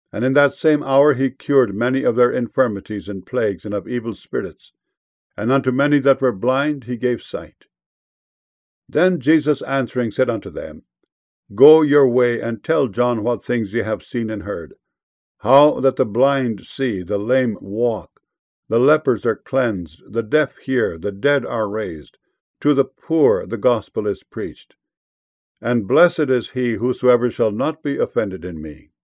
And in that same hour he cured many of their infirmities and plagues and of evil spirits. And unto many that were blind he gave sight. Then Jesus answering said unto them, Go your way, and tell John what things ye have seen and heard, how that the blind see, the lame walk, the lepers are cleansed, the deaf hear, the dead are raised, to the poor the gospel is preached. And blessed is he whosoever shall not be offended in me.